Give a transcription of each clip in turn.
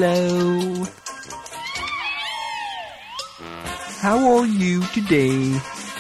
Hello. How are you today?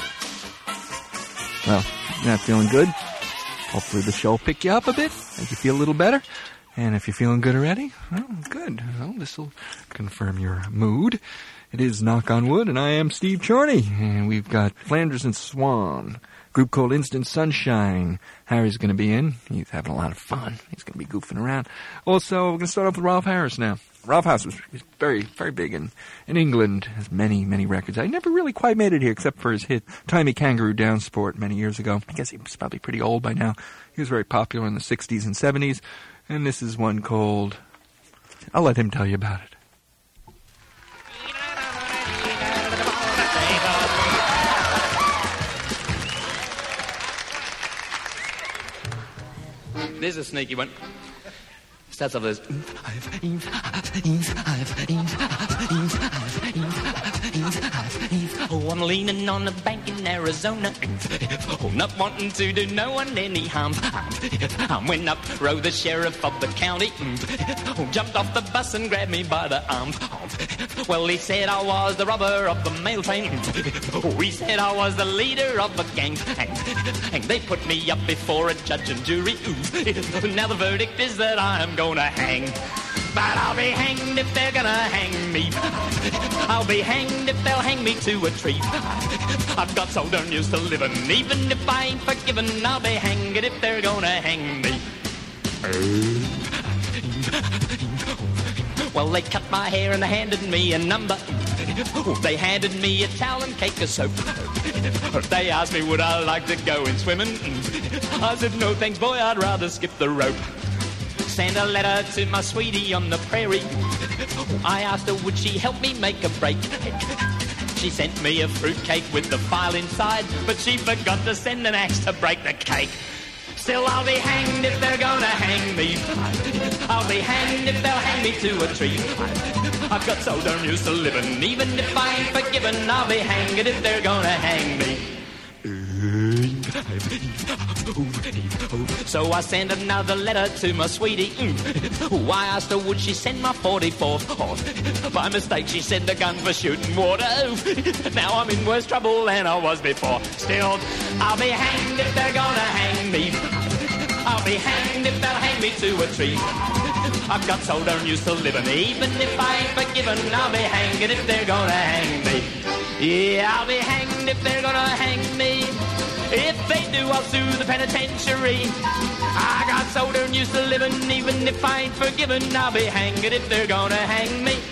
Well, you're not feeling good? Hopefully the show will pick you up a bit, make you feel a little better. And if you're feeling good already, well, good. Well, this will confirm your mood. It is Knock on Wood, and I am Steve Chorney. And we've got Flanders and Swan, group called Instant Sunshine. Harry's going to be in. He's having a lot of fun. He's going to be goofing around. Also, we're going to start off with Rolf Harris now. Rolf Harris was very, very big in England. Has many, many records. I never really quite made it here except for his hit Timey Kangaroo Down Sport many years ago. I guess he was probably pretty old by now. He was very popular in the 60s and 70s. And this is one called... I'll let him tell you about it. There's a sneaky one. Starts off as... Oh, I'm leaning on a bank in Arizona. Oh, not wanting to do no one any harm. I went up, rode the sheriff of the county. Oh, jumped off the bus and grabbed me by the arm. Well, he said I was the robber of the mail train. Oh, he said I was the leader of a gang. And they put me up before a judge and jury. Now the verdict is that I'm gonna hang. But I'll be hanged if they're gonna hang me. I'll be hanged if they'll hang me to a tree. I've got so darn used to living. Even if I ain't forgiven, I'll be hanged if they're gonna hang me. Well, they cut my hair and they handed me a number. They handed me a towel and cake of soap. They asked me would I like to go in swimming. I said no thanks boy, I'd rather skip the rope. Send a letter to my sweetie on the prairie. I asked her would she help me make a break. She sent me a fruitcake with the file inside, but she forgot to send an axe to break the cake. Still I'll be hanged if they're gonna hang me. I'll be hanged if they'll hang me to a tree. I've got so darn used to living. Even if I ain't forgiven, I'll be hanged if they're gonna hang me. So I sent another letter to my sweetie. I asked her would she send my 44. By mistake she sent the gun for shooting water. Now I'm in worse trouble than I was before. Still, I'll be hanged if they're gonna hang me. I'll be hanged if they'll hang me to a tree. I've got so darn used to living. Even if I ain't forgiven, I'll be hanged if they're gonna hang me. Yeah, I'll be hanged if they're gonna hang me. If they do, I'll sue the penitentiary. I got so darn used to living. Even if I ain't forgiven, I'll be hanged if they're gonna hang me.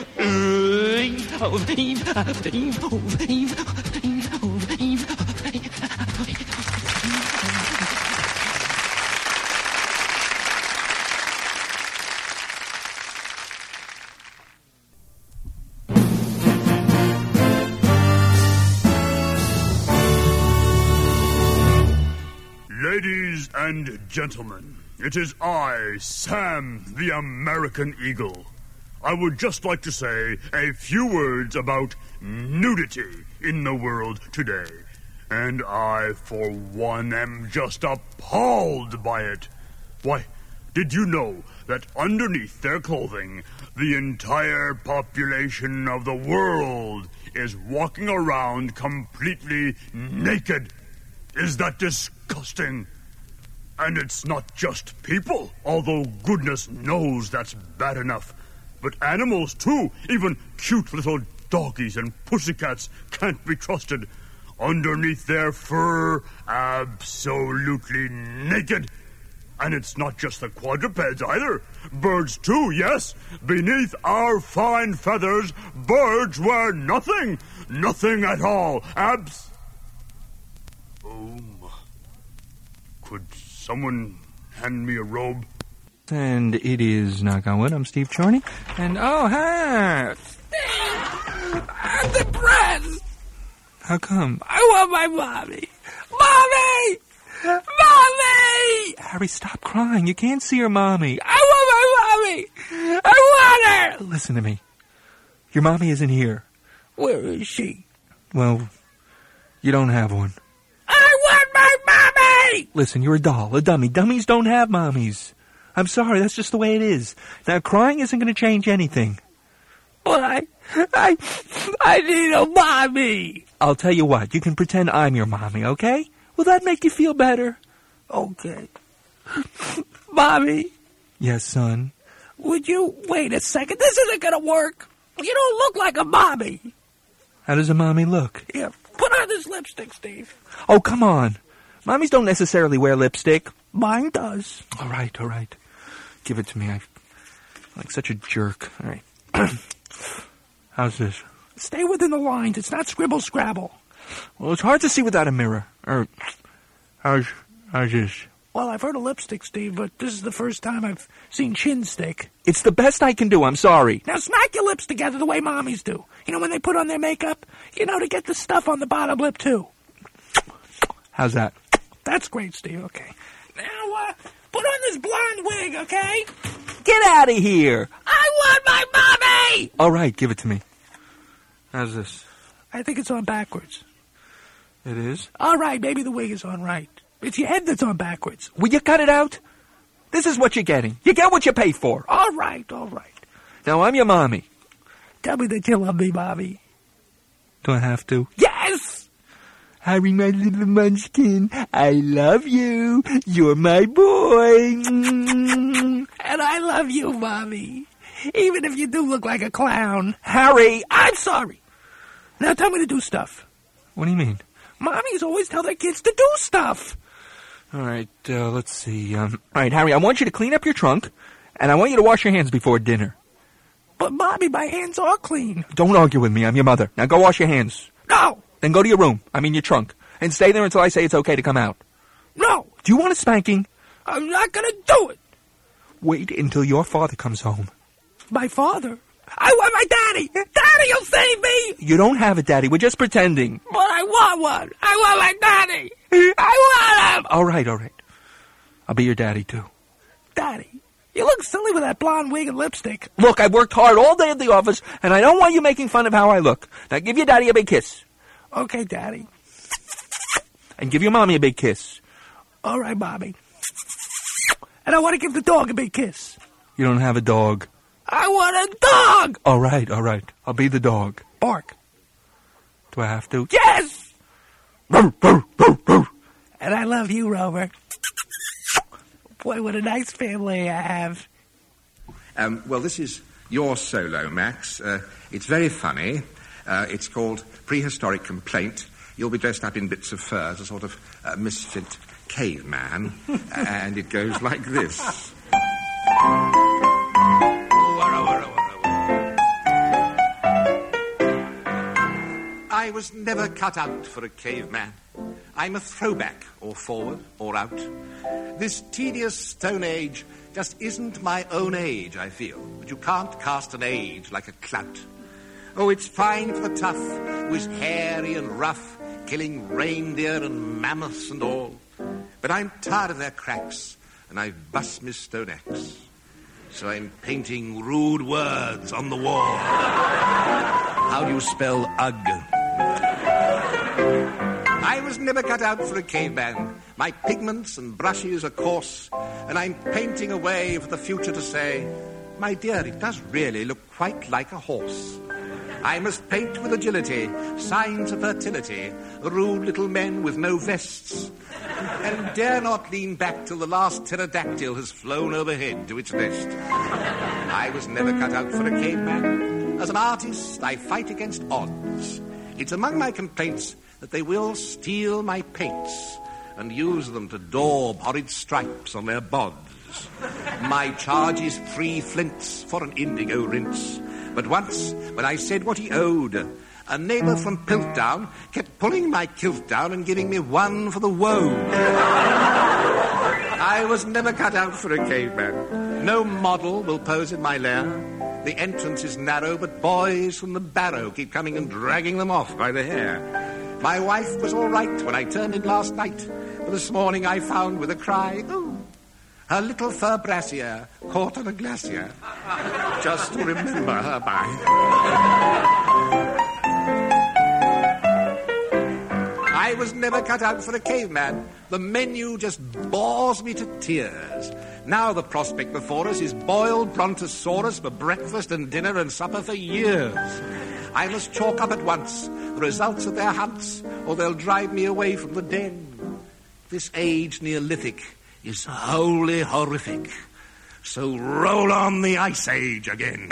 Ladies and gentlemen, it is I, Sam the American Eagle. I would just like to say a few words about nudity in the world today. And I, for one, am just appalled by it. Why, did you know that underneath their clothing, the entire population of the world is walking around completely naked? Is that disgusting? And it's not just people, although goodness knows that's bad enough. But animals, too, even cute little doggies and pussycats can't be trusted. Underneath their fur, absolutely naked. And it's not just the quadrupeds either. Birds, too, yes. Beneath our fine feathers, birds wear nothing. Nothing at all. Could someone hand me a robe? And it is Knock on Wood. I'm Steve Chorney. And oh, hi! I'm depressed! How come? I want my mommy! Mommy! Mommy! Harry, stop crying. You can't see your mommy. I want my mommy! I want her! Listen to me. Your mommy isn't here. Where is she? Well, you don't have one. I want my mommy! Listen, you're a doll, a dummy. Dummies don't have mommies. I'm sorry, that's just the way it is. Now, crying isn't going to change anything. But I need a mommy. I'll tell you what, you can pretend I'm your mommy, okay? Will that make you feel better? Okay. Mommy, Yes, son. would you wait a second? This isn't gonna work. You don't look like a mommy. How does a mommy look? Here, put on this lipstick, Steve. Oh, come on. Mommies don't necessarily wear lipstick. Mine does. All right. Give it to me. I'm like such a jerk. All right. How's this? Stay within the lines. It's not scribble scrabble. Well, it's hard to see without a mirror. How's this? Well, I've heard of lipstick, Steve, but this is the first time I've seen chin stick. It's the best I can do. I'm sorry. Now smack your lips together the way mommies do. You know when they put on their makeup? You know, to get the stuff on the bottom lip, too. How's that? That's great, Steve. Okay. Now, put on this blonde wig, okay? Get out of here. I want my mommy! All right, give it to me. How's this? I think it's on backwards. It is? All right, maybe the wig is on right. It's your head that's on backwards. Will you cut it out? This is what you're getting. You get what you pay for. All right. Now, I'm your mommy. Tell me that you love me, mommy. Do I have to? Yes! Harry, my little munchkin, I love you. You're my boy. And I love you, mommy. Even if you do look like a clown. Harry! I'm sorry. Now tell me to do stuff. What do you mean? Mommies always tell their kids to do stuff. All right, let's see. All right, Harry, I want you to clean up your trunk, and I want you to wash your hands before dinner. But, Mommy, my hands are clean. Don't argue with me. I'm your mother. Now go wash your hands. No. Then go to your room. Your trunk. And stay there until I say it's okay to come out. No. Do you want a spanking? I'm not going to do it. Wait until your father comes home. My father? I want my daddy. Daddy, you'll save me. You don't have a daddy. We're just pretending. But I want one. I want my daddy. I want him. All right. I'll be your daddy, too. Daddy, you look silly with that blonde wig and lipstick. Look, I worked hard all day at the office, and I don't want you making fun of how I look. Now give your daddy a big kiss. Okay, Daddy. And give your mommy a big kiss. All right, Mommy. And I want to give the dog a big kiss. You don't have a dog. I want a dog! All right. I'll be the dog. Bark. Do I have to? Yes! Roo, roo, roo, roo. And I love you, Rover. Boy, what a nice family I have. Well, this is your solo, Max. It's very funny. It's called Prehistoric Complaint. You'll be dressed up in bits of fur as a sort of misfit caveman. And it goes like this. I was never cut out for a caveman. I'm a throwback, or forward, or out. This tedious Stone Age just isn't my own age, I feel. But you can't cast an age like a clout. Oh, it's fine for the tough, who is hairy and rough, killing reindeer and mammoths and all. But I'm tired of their cracks, and I've bust my stone axe. So I'm painting rude words on the wall. How do you spell ugh? I was never cut out for a caveman. My pigments and brushes are coarse, and I'm painting away for the future to say, my dear, it does really look quite like a horse. I must paint with agility, signs of fertility, rude little men with no vests, and dare not lean back till the last pterodactyl has flown overhead to its nest. I was never cut out for a caveman. As an artist, I fight against odds. It's among my complaints that they will steal my paints and use them to daub horrid stripes on their bods. My charge is 3 flints for an indigo rinse. But once, when I said what he owed, a neighbour from Piltdown kept pulling my kilt down and giving me 1 for the woad. I was never cut out for a caveman. No model will pose in my lair. The entrance is narrow, but boys from the barrow keep coming and dragging them off by the hair. My wife was all right when I turned in last night, but this morning I found with a cry, ooh, her little fur brassiere caught on a glacier, just to remember her by. I was never cut out for a caveman. The menu just bores me to tears. Now the prospect before us is boiled brontosaurus for breakfast and dinner and supper for years. I must chalk up at once the results of their hunts, or they'll drive me away from the den. This age Neolithic is wholly horrific. So roll on the Ice Age again.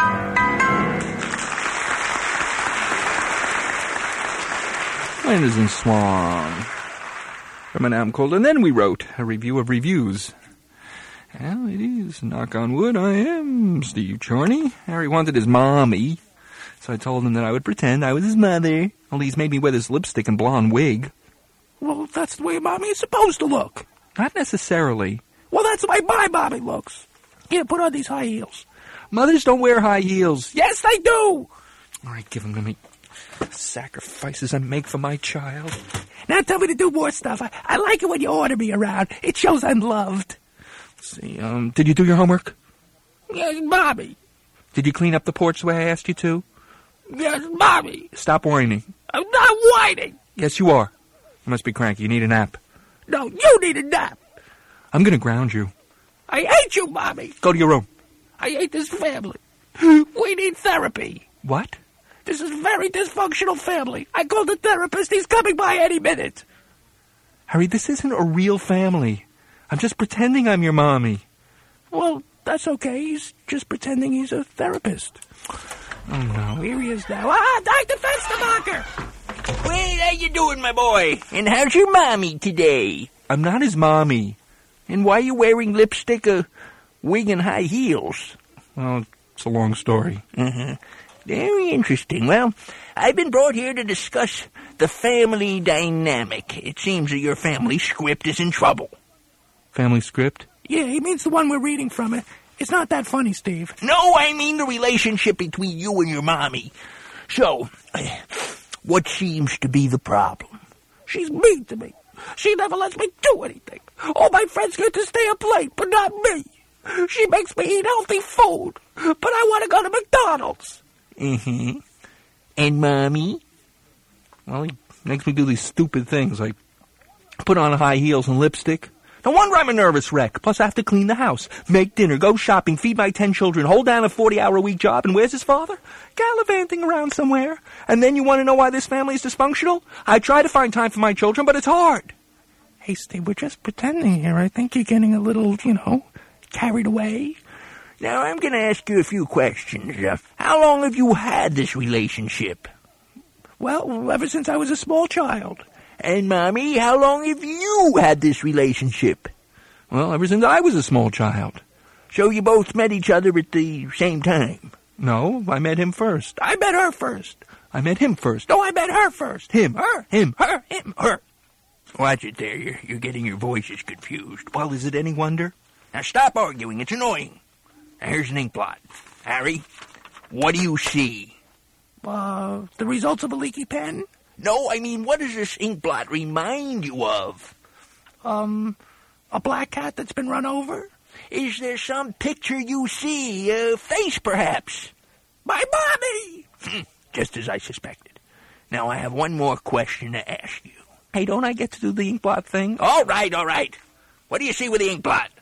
Flanders and Swan. From an album called And Then We Wrote, a review of reviews. Well, it is, knock on wood, I am Steve Chorney. Harry wanted his mommy, so I told him that I would pretend I was his mother. Only he's made me wear this lipstick and blonde wig. Well, that's the way mommy is supposed to look. Not necessarily. Well, that's the way my mommy looks. Here, put on these high heels. Mothers don't wear high heels. Yes, they do. All right, give them to me. Sacrifices I make for my child. Now tell me to do more stuff. I like it when you order me around. It shows I'm loved. Let's see, did you do your homework? Yes, mommy. Did you clean up the porch the way I asked you to? Yes, mommy. Stop whining. I'm not whining. Yes, you are. You must be cranky. You need a nap. No, you need a nap. I'm going to ground you. I hate you, mommy. Go to your room. I hate this family. We need therapy. What? This is a very dysfunctional family. I called the therapist. He's coming by any minute. Harry, this isn't a real family. I'm just pretending I'm your mommy. Well, that's okay. He's just pretending he's a therapist. Oh, no. Here he is now. Dr. Fenstermacher! Well, how you doing, my boy? And how's your mommy today? I'm not his mommy. And why are you wearing lipstick, a wig, and high heels? Well, it's a long story. Very interesting. Well, I've been brought here to discuss the family dynamic. It seems that your family script is in trouble. Family script? Yeah, he means the one we're reading from. It's not that funny, Steve. No, I mean the relationship between you and your mommy. So, what seems to be the problem? She's mean to me. She never lets me do anything. All my friends get to stay up late, but not me. She makes me eat healthy food, but I want to go to McDonald's. And Mommy? Well, he makes me do these stupid things, like put on high heels and lipstick. No wonder I'm a nervous wreck. Plus I have to clean the house, make dinner, go shopping, feed my 10 children, hold down a 40-hour-a-week job, and where's his father? Gallivanting around somewhere. And then you want to know why this family is dysfunctional? I try to find time for my children, but it's hard. Hey, Steve, we're just pretending here. I think you're getting a little, carried away. Now, I'm going to ask you a few questions. How long have you had this relationship? Well, ever since I was a small child. And, Mommy, how long have you had this relationship? Well, ever since I was a small child. So you both met each other at the same time? No, I met him first. I met her first. I met him first. No, I met her first. Him. Her. Him. Her. Him. Her. Watch it there. You're getting your voices confused. Well, is it any wonder? Now stop arguing. It's annoying. Now here's an ink blot. Harry, what do you see? The results of a leaky pen? No, I mean, what does this ink blot remind you of? A black cat that's been run over? Is there some picture you see? A face, perhaps? My mommy! Just as I suspected. Now, I have one more question to ask you. Hey, don't I get to do the ink blot thing? All right. What do you see with the ink blot?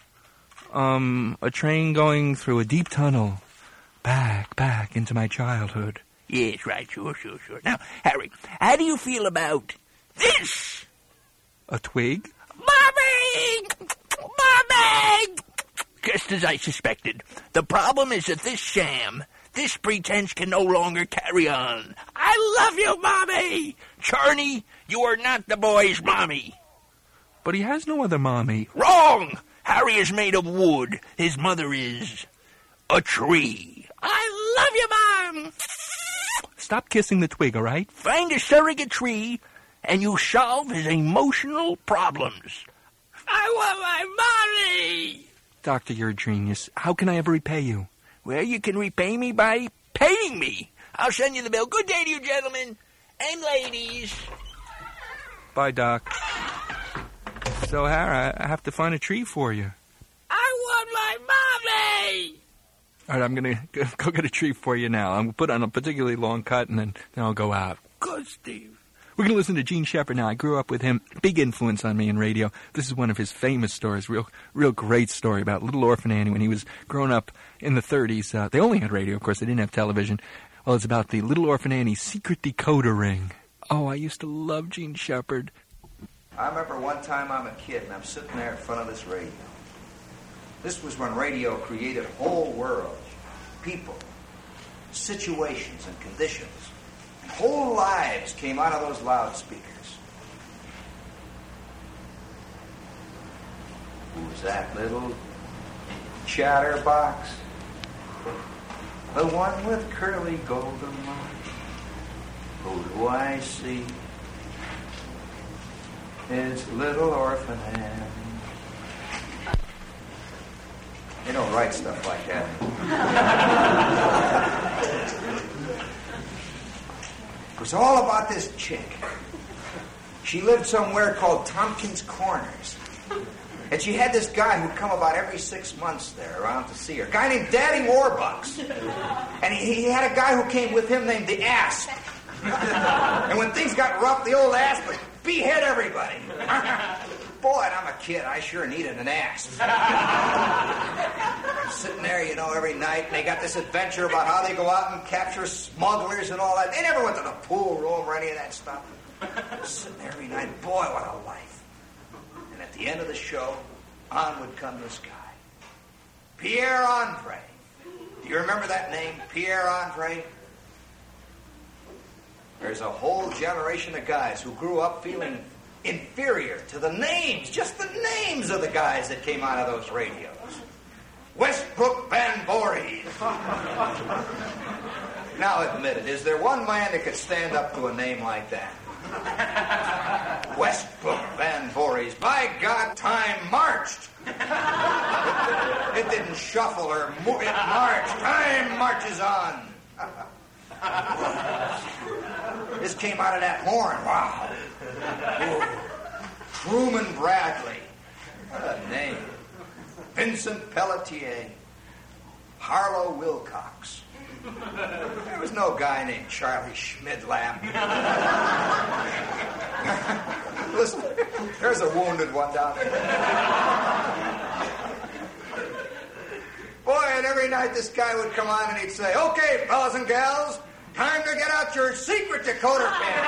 A train going through a deep tunnel. Back into my childhood. Yes, right, sure. Now, Harry, how do you feel about this? A twig? Mommy! Mommy! Just as I suspected. The problem is that this sham, this pretense can no longer carry on. I love you, Mommy! Charney, you are not the boy's mommy. But he has no other mommy. Wrong! Harry is made of wood. His mother is a tree. I love you, Mom! Stop kissing the twig, all right? Find a surrogate tree, and you solve his emotional problems. I want my mommy! Doctor, you're a genius. How can I ever repay you? Well, you can repay me by paying me. I'll send you the bill. Good day to you, gentlemen and ladies. Bye, Doc. So, Harry, I have to find a tree for you. I want my mommy! All right, I'm going to go get a tree for you now. I'm going to put on a particularly long cut, and then I'll go out. Good, Steve. We're going to listen to Gene Shepard now. I grew up with him. Big influence on me in radio. This is one of his famous stories. Real great story about Little Orphan Annie when he was growing up in the 30s. They only had radio, of course. They didn't have television. Well, it's about the Little Orphan Annie secret decoder ring. Oh, I used to love Gene Shepard. I remember one time I'm a kid and I'm sitting there in front of this radio. This was when radio created whole worlds, people, situations and conditions. And whole lives came out of those loudspeakers. Who's that little chatterbox? The one with curly golden locks. Who do I see? It's Little Orphan Annie. They don't write stuff like that. It was all about this chick. She lived somewhere called Tompkins Corners. And she had this guy who'd come about every 6 months there around to see her. A guy named Daddy Warbucks. And he had a guy who came with him named the Asp. And when things got rough, the old Asp would behead everybody. Boy, and I'm a kid. I sure needed an Asp. Sitting there, every night, and they got this adventure about how they go out and capture smugglers and all that. They never went to the pool room or any of that stuff. Sitting there every night. Boy, what a life. And at the end of the show, on would come this guy. Pierre Andre. Do you remember that name, Pierre Andre? There's a whole generation of guys who grew up feeling inferior to the names, just the names of the guys that came out of those radios. Westbrook Van Voorhees. Now admit it, is there one man that could stand up to a name like that? Westbrook Van Voorhees. By God, time marched. It didn't shuffle or move, it marched. Time marches on. This came out of that horn. Wow. Ooh. Truman Bradley. What a name. Vincent Pelletier. Harlow Wilcox. There was no guy named Charlie Schmidlam. Listen, there's a wounded one down there. Boy, and every night this guy would come on and he'd say, "Okay, fellas and gals, time to get out your secret decoder pin."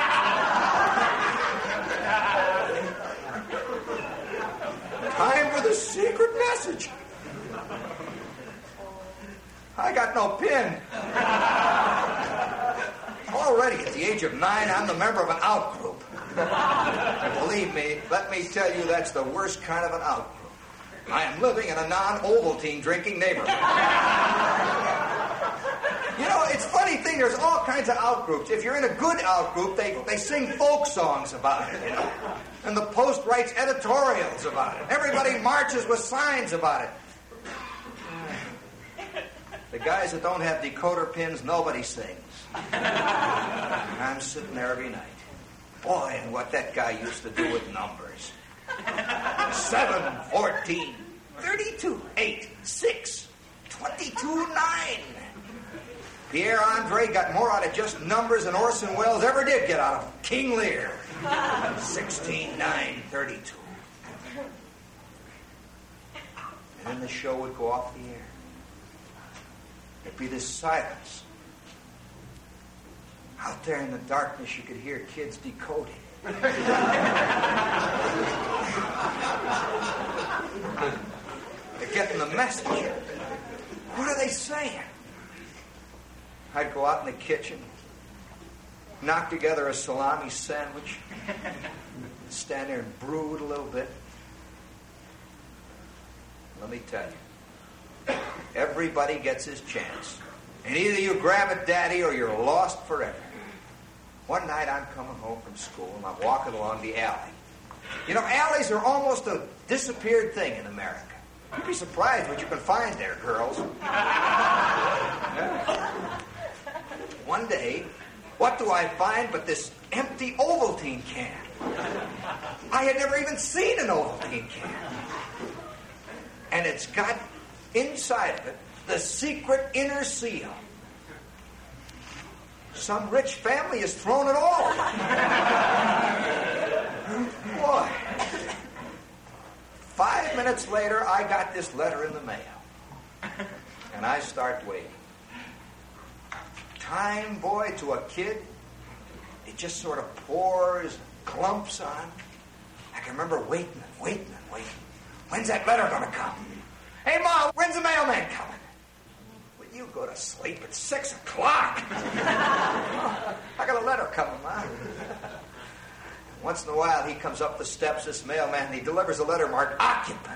Time for the secret message. I got no pin. Already at the age of 9, I'm the member of an out-group. Believe me, let me tell you, that's the worst kind of an out-group. I am living in a non-Ovaltine drinking neighborhood. It's a funny thing, there's all kinds of out-groups. If you're in a good out-group, they sing folk songs about it, And the Post writes editorials about it. Everybody marches with signs about it. The guys that don't have decoder pins, nobody sings. I'm sitting there every night. Boy, and what that guy used to do with numbers. 7, 14, 32, 8, 6, 22, 9. Pierre Andre got more out of just numbers than Orson Welles ever did get out of King Lear. 16, 9, 32. And then the show would go off the air. There'd be this silence. Out there in the darkness, you could hear kids decoding. They're getting the message. What are they saying? I'd go out in the kitchen, knock together a salami sandwich, stand there and brood a little bit. Let me tell you, everybody gets his chance. And either you grab it, Daddy, or you're lost forever. One night I'm coming home from school and I'm walking along the alley. Alleys are almost a disappeared thing in America. You'd be surprised what you can find there, girls. One day, what do I find but this empty Ovaltine can? I had never even seen an Ovaltine can. And it's got inside of it the secret inner seal. Some rich family has thrown it all. minutes later, I got this letter in the mail. And I start waiting. Time, boy, to a kid, it just sort of pours, clumps on. I can remember waiting. When's that letter going to come? Hey, Ma, when's the mailman coming? Will you go to sleep at 6 o'clock? I got a letter coming, Ma. Once in a while, he comes up the steps, this mailman, and he delivers a letter marked occupant.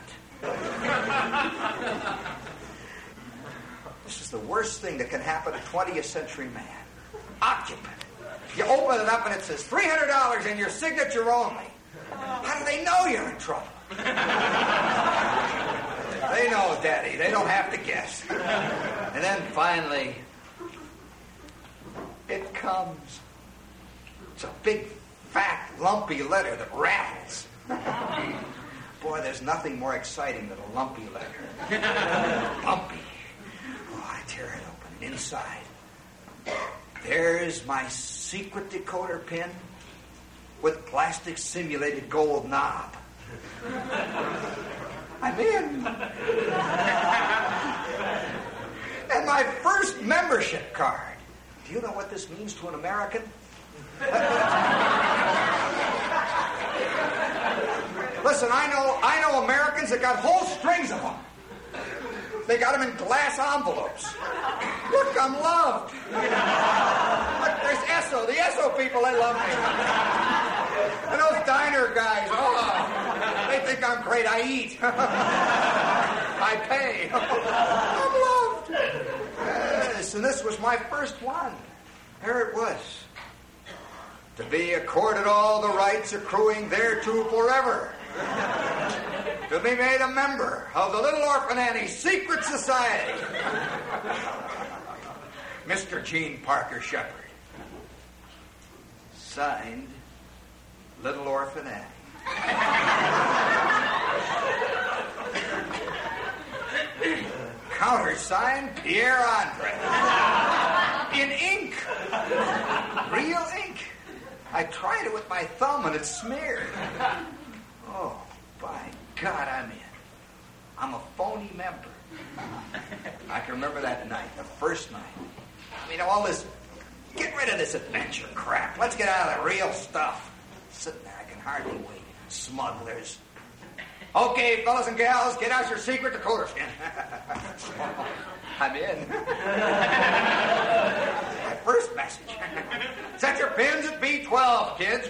This is the worst thing that can happen to a 20th century man. Occupant. You open it up and it says $300 and your signature only. How do they know you're in trouble? They know, Daddy. They don't have to guess. And then finally, it comes. It's a big, fat, lumpy letter that rattles. Boy, there's nothing more exciting than a lumpy letter. Lumpy. Oh, I tear it open, and inside, there's my secret decoder pin with plastic simulated gold knob. I'm in. And my first membership card. Do you know what this means to an American? Listen, I know Americans that got whole strings of them. They got them in glass envelopes. Look, I'm loved. Look, there's Esso. The Esso people, they love me. And those diner guys, they think I'm great. I eat. I pay. I'm loved. Yes, and this was my first one. There it was. To be accorded all the rights accruing thereto forever. To be made a member of the Little Orphan Annie Secret Society. Mr. Gene Parker Shepard. Signed, Little Orphan Annie. Countersigned, Pierre Andre. In ink. Real ink. I tried it with my thumb and it smeared. Oh, by God, I'm in. I'm a phony member. I can remember that night, the first night. I mean, all this, get rid of this adventure crap. Let's get out of the real stuff. Sitting there, I can hardly wait. Smugglers. Okay, fellas and gals, get out your secret decoder pin. I'm in. My first message. Set your pins at B12, kids.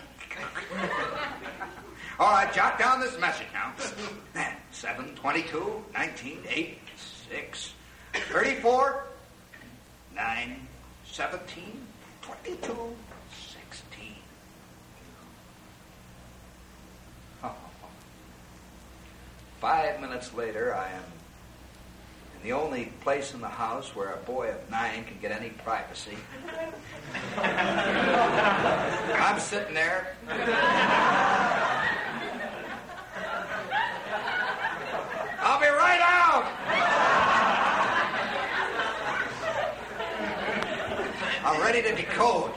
All right, jot down this message now. 7, 22, 19, 8, 6, 34, 9, 17, 22, 16. Oh. 5 minutes later, I am in the only place in the house where a boy of 9 can get any privacy. I'm sitting there. I'll be right out. I'm ready to decode.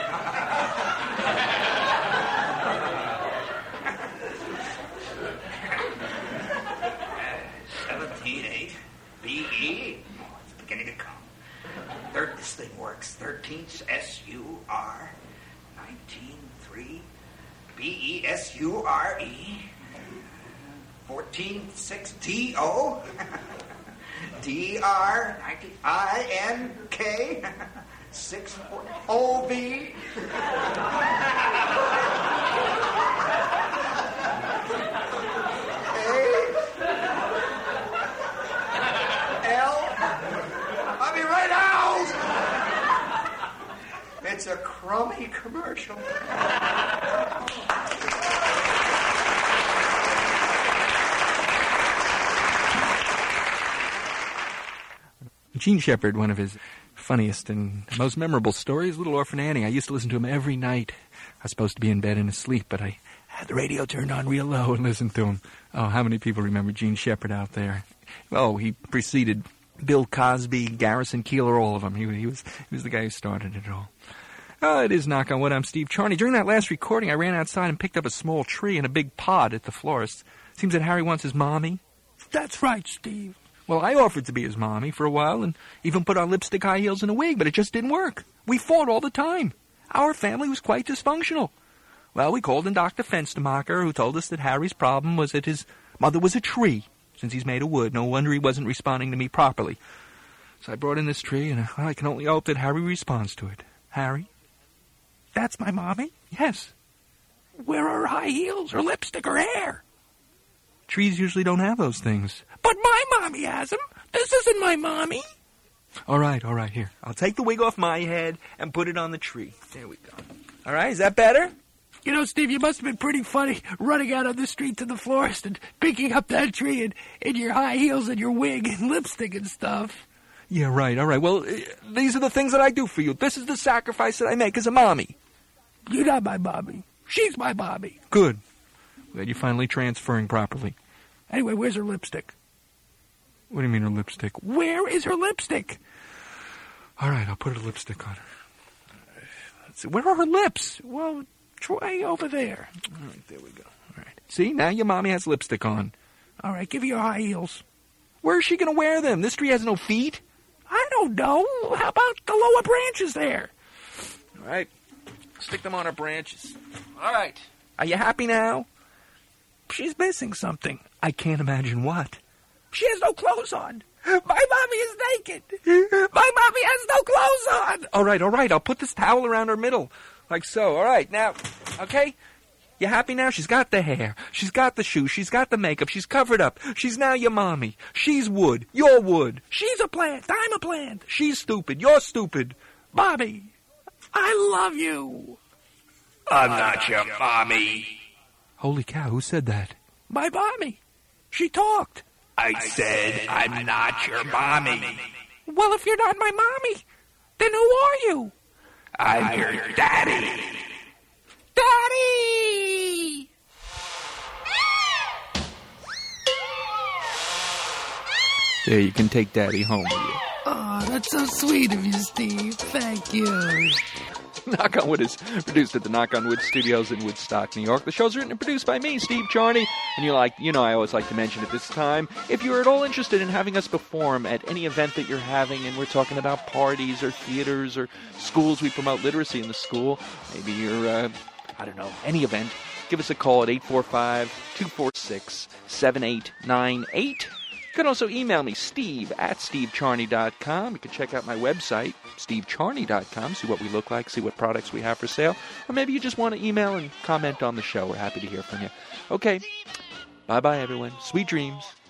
B-E. Oh, it's beginning to come. This thing works. 13th S-U-R. 19-3. B-E-S-U-R-E. 14th 6-D-O. D-R-I-N-K. 6 O-V. I'll be right out! It's a crummy commercial. Gene Shepard, one of his funniest and most memorable stories, Little Orphan Annie. I used to listen to him every night. I was supposed to be in bed and asleep, but I had the radio turned on real low and listened to him. Oh, how many people remember Gene Shepard out there? Oh, he preceded Bill Cosby, Garrison Keillor, all of them. He was the guy who started it all. It is Knock on Wood. I'm Steve Charney. During that last recording, I ran outside and picked up a small tree and a big pod at the florist's. Seems that Harry wants his mommy. That's right, Steve. Well, I offered to be his mommy for a while and even put on lipstick, high heels, and a wig, but it just didn't work. We fought all the time. Our family was quite dysfunctional. Well, we called in Dr. Fenstermacher, who told us that Harry's problem was that his mother was a tree, since he's made of wood. No wonder he wasn't responding to me properly. So I brought in this tree, and I can only hope that Harry responds to it. Harry? That's my mommy? Yes. Where are her high heels, her lipstick, her hair? Trees usually don't have those things. But my mommy has them. This isn't my mommy. All right, here. I'll take the wig off my head and put it on the tree. There we go. All right, is that better? You know, Steve, you must have been pretty funny running out on the street to the florist and picking up that tree in your high heels and your wig and lipstick and stuff. Yeah, right, all right. Well, these are the things that I do for you. This is the sacrifice that I make as a mommy. You're not my mommy. She's my mommy. Good. Glad you're finally transferring properly. Anyway, where's her lipstick? What do you mean her lipstick? Where is her lipstick? All right, I'll put her lipstick on her. Let's see. Where are her lips? Well, try over there. All right, there we go. All right. See, now your mommy has lipstick on. All right, give me your high heels. Where is she going to wear them? This tree has no feet. I don't know. How about the lower branches there? All right. Stick them on her branches. All right. Are you happy now? She's missing something. I can't imagine what. She has no clothes on. My mommy is naked. My mommy has no clothes on. All right. I'll put this towel around her middle. Like so. All right. Now, okay? You happy now? She's got the hair. She's got the shoes. She's got the makeup. She's covered up. She's now your mommy. She's wood. You're wood. She's a plant. I'm a plant. She's stupid. You're stupid. Bobby, I love you. I'm not your mommy. Holy cow, who said that? My mommy. She talked. I said I'm not your mommy. Well, if you're not my mommy, then who are you? I'm your daddy. Daddy! There, you can take Daddy home with you. Oh, that's so sweet of you, Steve. Thank you. Knock on Wood is produced at the Knock on Wood Studios in Woodstock, New York. The show's written and produced by me, Steve Charney. And I always like to mention at this time, if you're at all interested in having us perform at any event that you're having, and we're talking about parties or theaters or schools, we promote literacy in the school. Maybe you're, any event. Give us a call at 845-246-7898. You can also email me, steve@stevecharney.com. You can check out my website, stevecharney.com, see what we look like, see what products we have for sale. Or maybe you just want to email and comment on the show. We're happy to hear from you. Okay. Bye-bye, everyone. Sweet dreams.